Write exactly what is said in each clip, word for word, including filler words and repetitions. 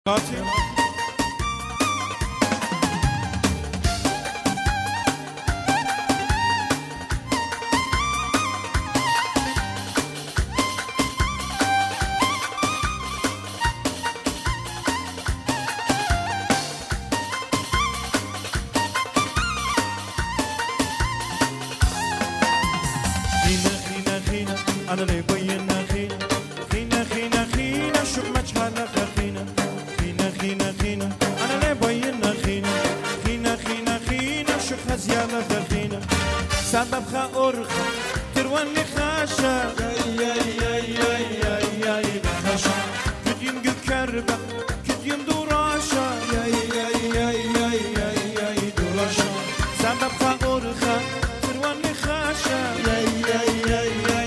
أنا اللي بينا خينا خينا خينا خينا شوف ما تشحال خينا خينا خينا خينا أنا اللي بينا خينا خينا خينا خينا شوف هزيالة خينا سبب خأرخة ترواني خاشا يا يا يا يا يا يا خاشا كد يمجو كربة كد يمدو راشا يا يا يا يا يا يا يدوراشا سبب خأرخة ترواني خاشا يا يا يا يا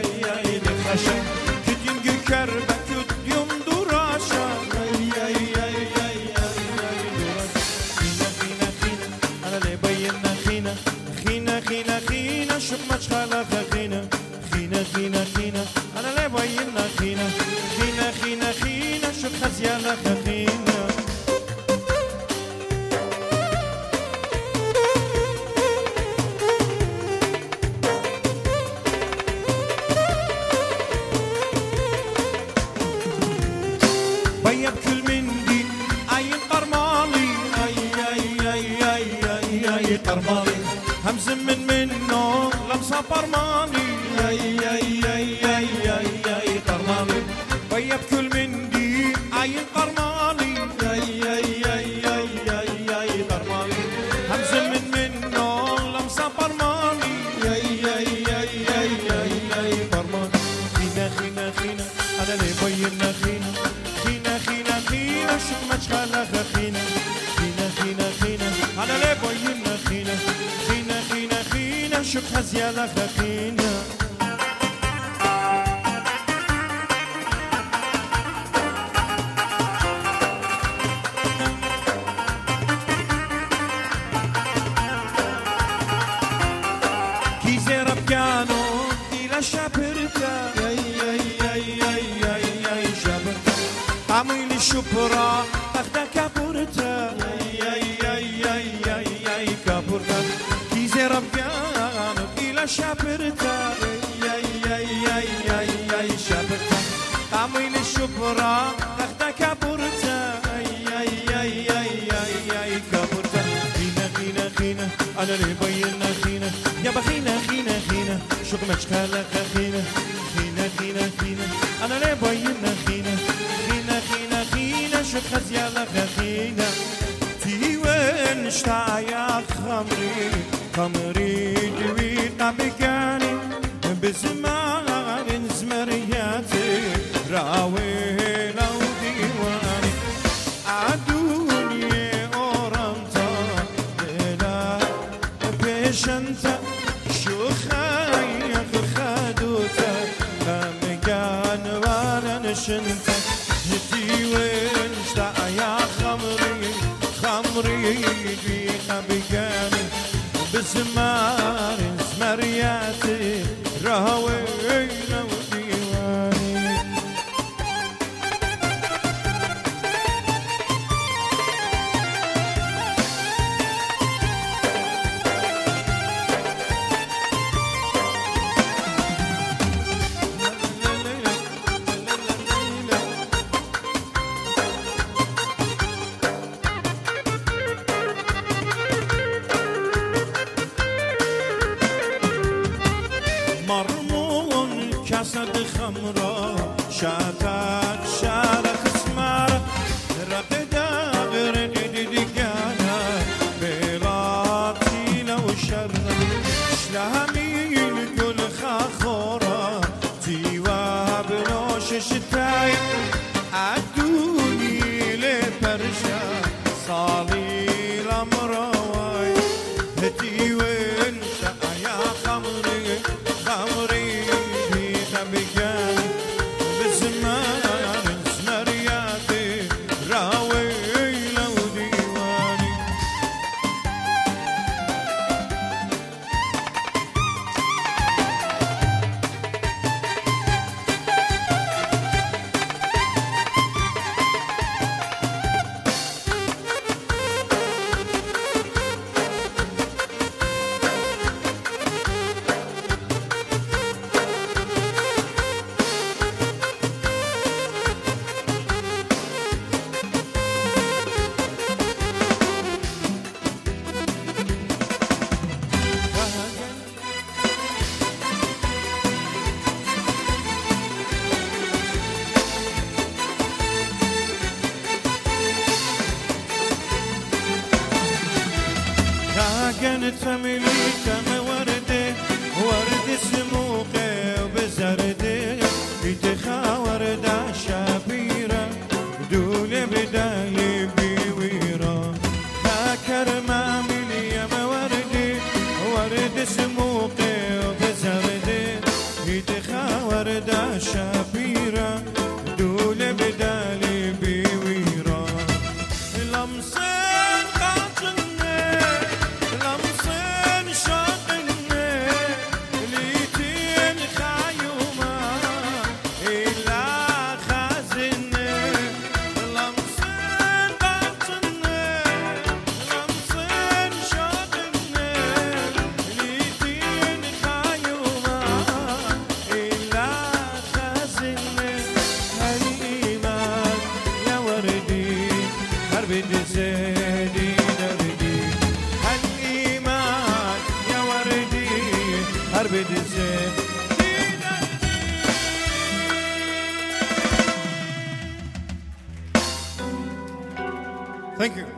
كد يمجو كربة كد يمدو راشا يا يا يا يا يا يدوراشا خينا خينا خينا أنا اللي بينا خينا خينا خينا خينا شوف ما تشخالة خينا خينا خينا خينا أنا اللي بينا خينا خينا خينا خينا شوف خزيالة خينا بيا بكل مندي أي قرمالي أي أي أي أي أي أي قرمالي همز من منه لمسة برماني أي أي أي أي أي أي قرمالي بيا بكل مندي أي قرمالي أي أي أي أي أي أي قرمالي همز من منه لمسة برماني أي أي أي أي أي أي قرمالي خينا خينا خينا أنا اللي بينا خينا خينا خينا خينا شوف ما تشخالة خينا خينا خينا خينا أنا اللي بينا خينا خينا خينا خينا شوف هزيالة خينا كيزي ربيانو إلى شابرتا ياي ياي ياي ياي ياي شابرتا عميلي شبرا أخدا كابورتا ياي ياي ياي ياي ياي كابورتا كيزي ربيانو إلى شابرتا ياي ياي ياي ياي ياي شابرتا عميلي شبرا أخدا كابورتا ياي ياي ياي ياي ياي كابورتا خينا خينا خينا أنا اللي بينا خينا يا بخينا خينا خينا شوف ما تشخالة خينا خينا خينا خينا أنا اللي بينا خينا خينا خينا خينا شوف خزيالة خينا في وين اشتاع يا خمري خمري دوي قبكاني بزمان زمرياتي راوي لو ديواني عدوني أورانتا دلا بيشنتا شو خايخ خدوتا خمكان وانا نشنتا هدي وين اشتاع يا خمري خمري في خبكاني بزمان زمرياتي راوي لو ديواني مرمون كاسد خمرة شاتك شارك اسمارة رقد غير ديديكانا بلاتي لو شر شلامين كل خاخورة تيوا بلوش شتاي عدوني لبرشا صالي لمرواي هتي وين يا خمري خمري في خبكاني بزمان زمرياتي راوي لو ديواني تملي كم وردة ورد سموقه وبزرده يتخا وردة شبيرة دولة بدالي بويرة خاكر ما ملي يم وردة ورد سموقه وبزرده يتخا وردة شبيرة دولة بدالي بويرة لمسين قاطنة لمسين شاقنة ليتين خايومة إلا خازنة لمسين قاطنة لمسين شاقنة ليتين خايومة إلا خازنة هالإيمان يا وردي هربد زادي دردي هالإيمان يا وردي هربد زادي Thank you.